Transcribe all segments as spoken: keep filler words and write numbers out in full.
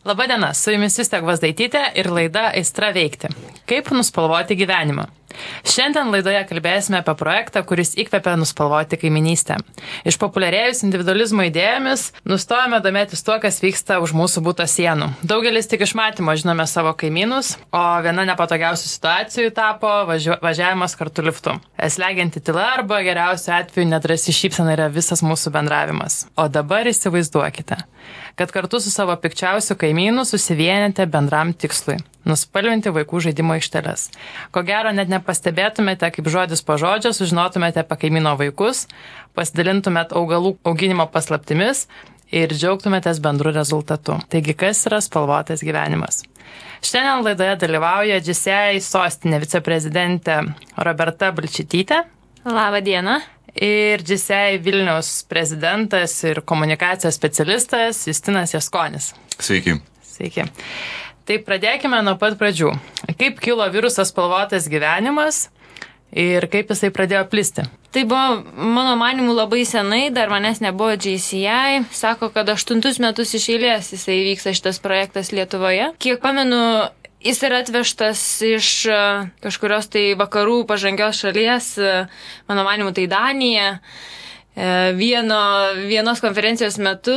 Labadiena, su jumis Justė Gvazdaitytė ir laida Aistra veikti. Kaip nuspalvoti gyvenimą? Šiandien laidoje kalbėsime apie projektą, kuris įkvepia nuspalvoti kaiminystę. Išpopuliarėjus individualizmo idėjomis, nustojame domėtis tuo, kas vyksta už mūsų buto sienų. Daugelis tik iš matymo žinome savo kaimynus, o viena nepatogiausių situacijų tapo važiu, važiavimas kartu liftu. Slegianti tyla arba geriausiu atveju nedrąsi šypsena yra visas mūsų bendravimas. O dabar įsivaizduokite, kad kartu su savo pikčiausiu kaimynu susivienėte bendram tikslui – nuspalvinti vaikų žaidimo aikšteles. Ko gero net nepastebėtumėte, kaip žodis po žodžio sužinotumėte apie kaimyno vaikus, pasidalintumėte augalų auginimo paslaptimis ir džiaugtumėtės bendru rezultatu. Taigi, kas yra spalvotas gyvenimas? Šiandien laidoje dalyvauja G C I sostinė viceprezidentė Roberta Balčytytė. Labą dieną. Ir G C I Vilniaus prezidentas ir komunikacijos specialistas Justinas Jaskonis. Sveiki. Sveiki. Tai pradėkime nuo pat pradžių. Kaip kilo virusas spalvotas gyvenimas ir kaip jisai pradėjo plisti? Tai buvo, mano manimu, labai senai, dar manęs nebuvo G C I. Sako, kad aštuntus metus iš eilės jisai vyksta šitas projektas Lietuvoje. Kiek pamenu, jis yra atvežtas iš kažkurios tai vakarų pažangios šalies, mano manimu, tai Danija. Vieno, vienos konferencijos metu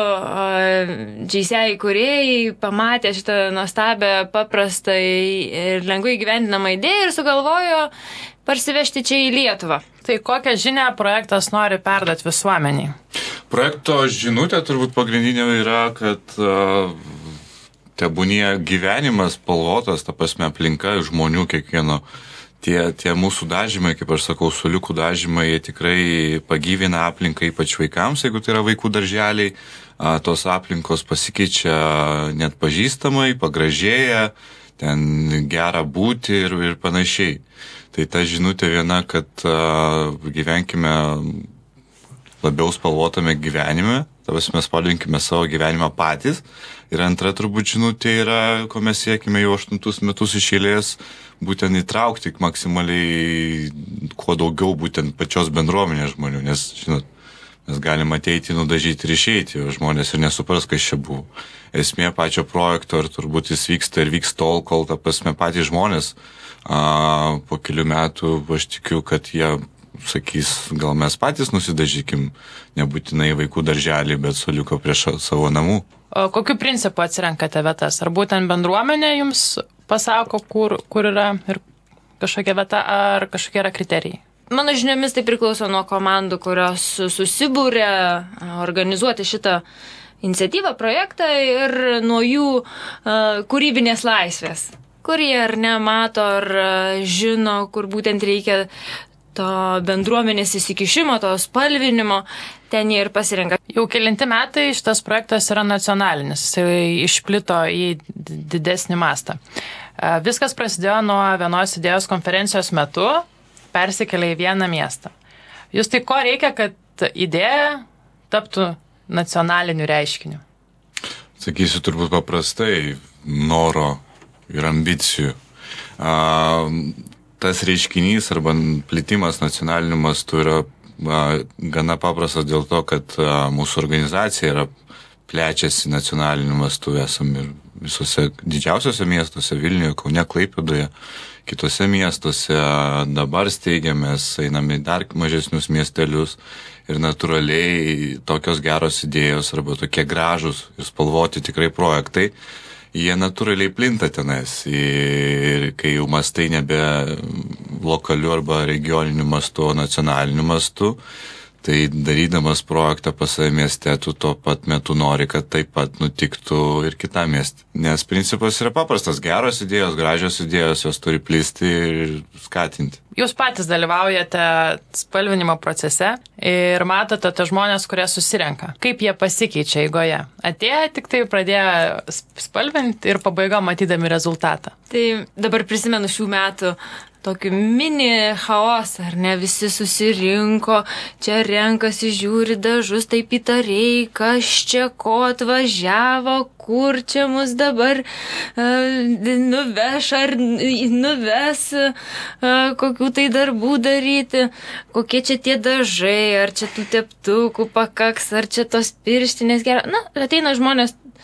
G C I kūrėjai pamatė šitą nuostabią, paprastą ir lengvai įgyvendinamą idėją ir sugalvojo parsivežti čia į Lietuvą. Tai kokią žinią projektas nori perduoti visuomeniai? Projekto žinutė turbūt pagrindinė yra, kad uh, tebūnie gyvenimas spalvotas, ta prasme aplinka žmonių kiekvieno. Tie, tie mūsų dažymai, kaip aš sakau, suoliukų dažymai, jie tikrai pagyvina aplinką, ypač vaikams, jeigu tai yra vaikų darželiai, a, tos aplinkos pasikeičia net pažįstamai, pagražėja, ten gera būti ir, ir panašiai. Tai ta žinutė viena, kad a, gyvenkime labiau spalvotame gyvenime, tavas mes spalvinkime savo gyvenimą patys. Ir antra turbūt žinutė yra, ko mes siekime jau aštuntus metus iš eilės, būtent įtraukti maksimaliai kuo daugiau būtent pačios bendruomenės žmonių, nes, žinot, mes galim ateiti, nudažyti ir išeiti, o žmonės ir nesupras, kas čia buvo. Esmė pačio projekto ir turbūt jis vyksta ir vyks tol, kol ta prasme patys žmonės a, po kelių metų, aš tikiu, kad jie sakys, gal mes patys nusidažykim, nebūtinai vaikų darželį, bet suoliuko prie savo namų. O kokiu principu atsirenkate vietas? Ar būtent bendruomenė jums pasako, kur, kur yra ir kažkokia vieta, ar kažkokie yra kriterijai? Mano žiniomis tai priklauso nuo komandų, kurios susibūrė organizuoti šitą iniciatyvą, projektą ir nuo jų uh, kūrybinės laisvės. Kur jie ar ne mato, ar uh, žino, kur būtent reikia to bendruomenės įsikišimo, to spalvinimo, ten jie ir pasirenka. Jau kelinti metai šitas projektas yra nacionalinis, jis išplito į didesnį mastą. Viskas prasidėjo nuo vienos idėjos konferencijos metu, persikėlė į vieną miestą. Jūs tai ko reikia, kad idėja taptų nacionaliniu reiškiniu? Sakysiu turbūt paprastai, noro ir ambicijų. Uh, Tas reiškinys arba plitimas nacionaliniu mastu yra a, gana paprastas dėl to, kad a, mūsų organizacija yra plečiasi nacionaliniu mastu. Esame ir visose didžiausiose miestuose, Vilniuje, Kaune, Klaipėdoje, kitose miestuose. Dabar steigiamės, einame į dar mažesnius miestelius ir natūraliai tokios geros idėjos arba tokie gražus ir spalvoti tikrai projektai, jie natūraliai plinta tenais ir kai jau mastai nebe lokaliu arba regioniniu mastu, o nacionaliniu mastu, tai darydamas projektą pas save mieste, tu tuo pat metu nori, kad taip pat nutiktų ir kitam mieste. Nes principas yra paprastas, geros idėjos, gražios idėjos, jos turi plisti ir skatinti. Jūs patys dalyvaujate spalvinimo procese ir matote te žmonės, kurie susirenka. Kaip jie pasikeičia eigoje? Atėjo tik tai pradėjo spalvinti ir pabaiga matydami rezultatą. Tai dabar prisimenu šių metų tokį mini chaosą, ar ne, visi susirinko, čia renkasi, žiūri dažus, taip įtariai, kas čia ko atvažiavo, kur čia mus dabar uh, nuveš ar nuves, uh, kokių tai darbų daryti, kokie čia tie dažai, ar čia tų teptukų pakaks, ar čia tos pirštinės gerai. Na, ateina žmonės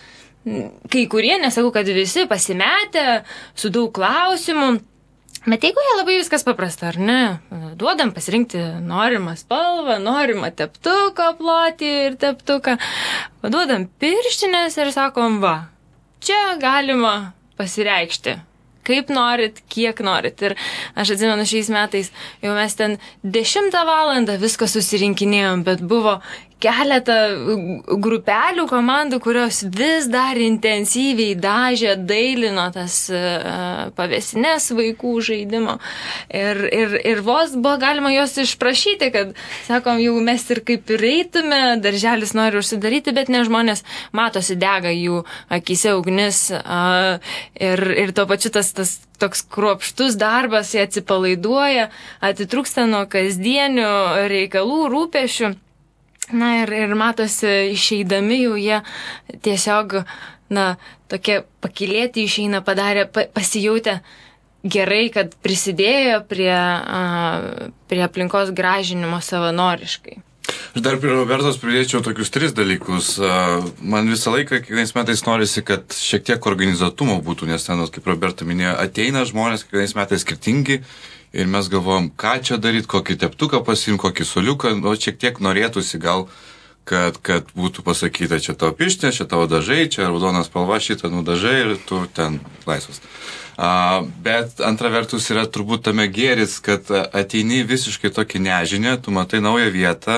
kai kurie, nesakau, kad visi pasimetę, su daug klausimų. Bet jeigu jie labai viskas paprasta, ar ne? Duodam pasirinkti norimą spalvą, norimą teptuką plotį ir teptuką. Duodam pirštinės ir sakom, va, čia galima pasireikšti. Kaip norit, kiek norit. Ir aš atsimenu šiais metais, jau mes ten dešimtą valandą viską susirinkinėjom, bet buvo keletą grupelių komandų, kurios vis dar intensyviai dažė, dailino tas uh, pavėsines vaikų žaidimo. Ir, ir, ir vos buvo galima jos išprašyti, kad, sakom, jau mes ir kaip ir eitume, darželis nori užsidaryti, bet ne žmonės matosi, dega jų akise ugnis. Uh, ir, ir tuo pačiu tas, tas toks kruopštus darbas, jie atsipalaiduoja, atitrūksta nuo kasdienių reikalų, rūpešių. Na ir, ir matosi, išeidami jau jie tiesiog, na, tokie pakilėti išeina, padarė, pa, pasijautė gerai, kad prisidėjo prie, a, prie aplinkos gražinimo savanoriškai. Aš dar prie Robertos pridėčiau tokius tris dalykus. Man visą laiką, kiekvienais metais norisi, kad šiek tiek organizuotumo būtų, nes ten, kaip Roberta minėjo, ateina žmonės kiekvienais metais skirtingi. Ir mes galvojam, ką čia daryti, kokį teptuką pasiimti, kokį soliuką, o šiek tiek norėtųsi gal, kad, kad būtų pasakyta, čia tavo pirštinė, čia tavo dažai, čia raudonas spalva, šitą nudažai ir tu ten laisvas. A, bet antra vertus yra turbūt tame gėris, kad ateini visiškai tokį nežinę, tu matai naują vietą,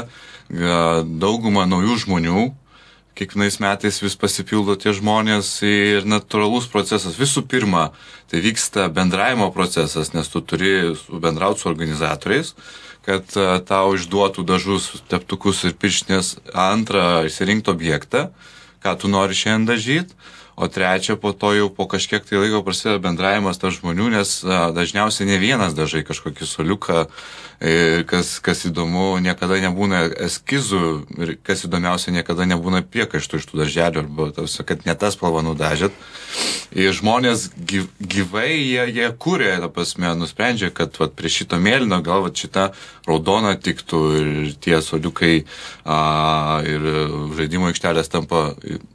daugumą naujų žmonių, kiekvienais metais vis pasipildo tie žmonės ir natūralus procesas. Visų pirma, tai vyksta bendravimo procesas, nes tu turi bendrauti su organizatoriais, kad tau išduotų dažus, teptukus ir pirštinės. Antra, išsirinkti objektą, ką tu nori šiandien dažyti. O trečia, po to jau po kažkiek tai laiko prasideda bendravimas tarp žmonių, nes a, dažniausiai ne vienas dažai kažkokį soliuką, e, kas, kas įdomu, niekada nebūna eskizų ir kas įdomiausia, niekada nebūna priekaištų iš tų darželių, arba tas, kad ne tas spalvą nudažėt. Ir žmonės gyv, gyvai, jie, jie kūrė, ta prasme, nusprendžia, kad vat, prie šito mėlyno gal vat, šita raudona tiktų ir tie soliukai a, ir žaidimo aikštelės tampa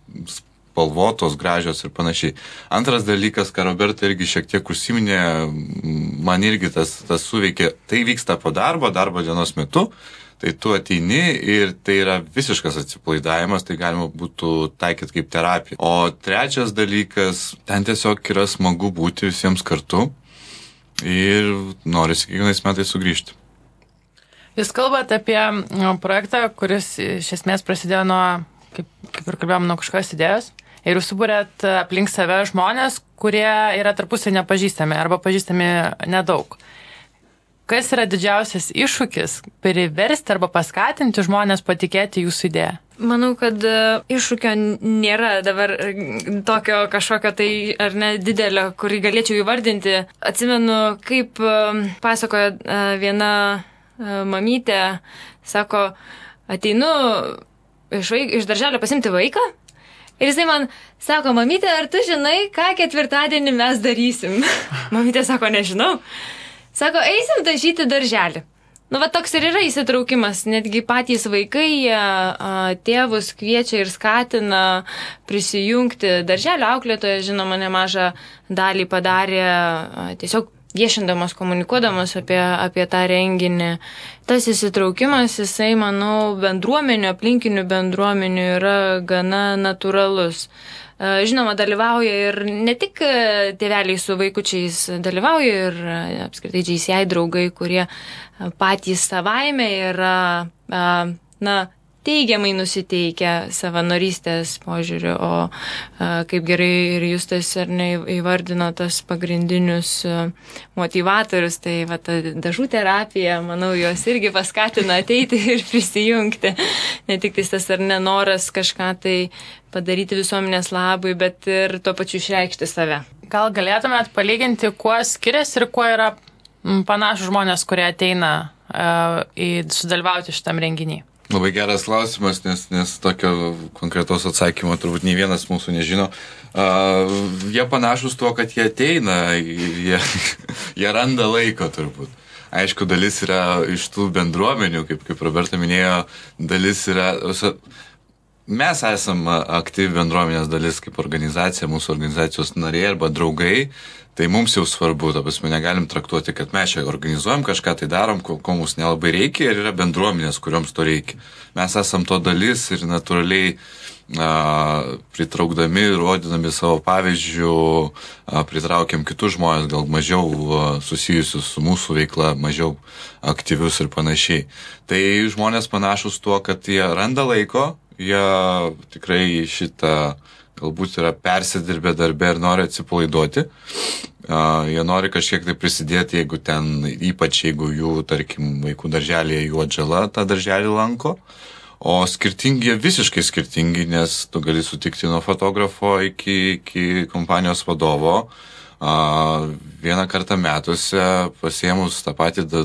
spalvotos, gražios ir panašiai. Antras dalykas, ką Roberta irgi šiek tiek užsiminė, man irgi tas, tas suveikė, tai vyksta po darbo, darbo dienos metu, tai tu ateini ir tai yra visiškas atsipalaidavimas, tai galima būtų taikyti kaip terapija. O trečias dalykas, ten tiesiog yra smagu būti visiems kartu ir norisi kiekvienais metais sugrįžti. Jūs kalbate apie projektą, kuris iš esmės prasidėjo nuo, kaip, kaip ir kalbėjom, nuo kažkokios idėjos. Ir jūs subūrėt aplink save žmonės, kurie yra tarpusai nepažįstami arba pažįstami nedaug. Kas yra didžiausias iššūkis priversti arba paskatinti žmonės patikėti jūsų idėją? Manau, kad iššūkio nėra dabar tokio kažkokio tai ar ne didelio, kurį galėčiau įvardinti. Atsimenu, kaip pasakojo viena mamytė, sako, ateinu iš, vaik, iš darželio pasimti vaiką. Ir jisai man sako, mamytė, ar tu žinai, ką ketvirtadienį mes darysim? Mamytė sako, nežinau. Sako, eisim dažyti darželį. Nu, va toks ir yra įsitraukimas. Netgi patys vaikai tėvus kviečia ir skatina prisijungti. Darželio auklėtoja, žinoma, nemažą dalį padarė tiesiog viešindamas, komunikuodamas apie, apie tą renginį. Tas įsitraukimas, jisai, manau, bendruomenių, aplinkinių bendruomenių yra gana natūralus. Žinoma, dalyvauja ir ne tik tėveliai su vaikučiais, dalyvauja ir apskritai J C I draugai, kurie patys savaime yra, na, teigiamai nusiteikę savanorystės požiūriu, o a, kaip gerai ir Justas ar ne įvardino tas pagrindinius motivatorius, tai va, ta dažų terapija, manau, jos irgi paskatina ateiti ir prisijungti. Ne tik tas ar nenoras kažką tai padaryti visuomenės labui, bet ir tuo pačiu išreikšti save. Gal galėtumėt palyginti, kuo skiriasi ir kuo yra panašus žmonės, kurie ateina uh, į sudalyvauti šitam renginį? Labai geras klausimas, nes, nes tokio konkretaus atsakymo turbūt nei vienas mūsų nežino. Uh, jie panašus tuo, kad jie ateina, jie, jie randa laiko turbūt. Aišku, dalis yra iš tų bendruomenių, kaip, kaip Roberta minėjo, dalis yra... mes esame aktyvi bendruomenės dalis kaip organizacija, mūsų organizacijos nariai arba draugai, tai mums jau svarbu, ta prasme, negalim traktuoti, kad mes čia organizuojam kažką, tai darom, ko, ko mums nelabai reikia ir yra bendruomenės, kurioms to reikia. Mes esam to dalis ir natūraliai a, pritraukdami, rodydami savo pavyzdžių, a, pritraukiam kitus žmonės, gal mažiau a, susijusius su mūsų veikla, mažiau aktyvius ir panašiai. Tai žmonės panašus tuo, kad jie randa laiko, jie tikrai šitą galbūt yra persidirbę darbę ir nori atsipalaiduoti. Uh, jie nori kažkiek tai prisidėti, jeigu ten, ypač jeigu jų, tarkim, vaikų darželėje jų atžala tą darželį lanko. O skirtingi, visiškai skirtingi, nes tu gali sutikti nuo fotografo iki, iki kompanijos vadovo. Uh, vieną kartą metuose pasiėmus tą patį da,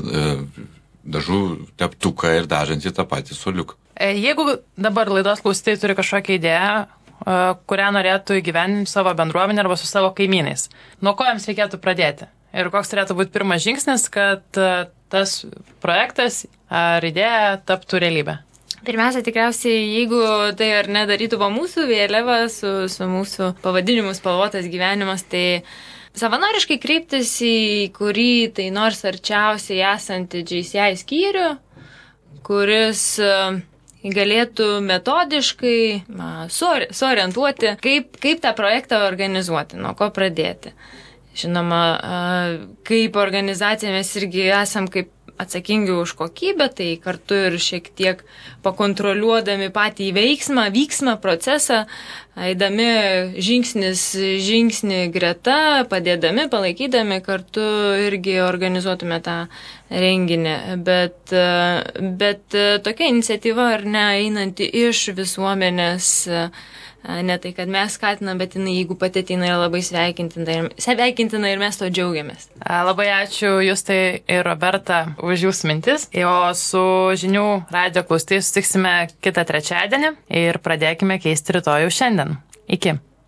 dažų teptuką ir dažantį tą patį suoliuką. Jeigu dabar laidos klausytojai turi kažkokią idėją, kurią norėtų įgyvendinti savo bendruomenę arba su savo kaimynais, nuo ko jiems reikėtų pradėti? Ir koks turėtų būti pirmas žingsnis, kad tas projektas ar idėja taptų realybę? Pirmiausia, tikriausiai, jeigu tai ar nedarytų po mūsų vėliava su, su mūsų pavadinimu spalvotas gyvenimas, tai savanoriškai kreiptis į kurį tai nors arčiausiai esantį J C I skyrių, kuris galėtų metodiškai suorientuoti, kaip, kaip tą projektą organizuoti, nuo ko pradėti. Žinoma, kaip organizacija mes irgi esam kaip atsakingi už kokybę, tai kartu ir šiek tiek pakontroliuodami patį veiksmą, vyksmą, procesą, eidami žingsnis žingsnį greta, padėdami, palaikydami, kartu irgi organizuotume tą renginį. Bet, bet tokia iniciatyva ar ne, einanti iš visuomenės, ne tai, kad mes skatinam, bet jinai, jeigu pati ateina, yra labai sveikintina ir, sveikintina ir mes to džiaugiamės. Labai ačiū Justai ir Roberta už jūsų mintis. O su žinių radijo klausytojais susitiksime kitą trečiadienį ir pradėkime keisti rytojų šiandien. Iki.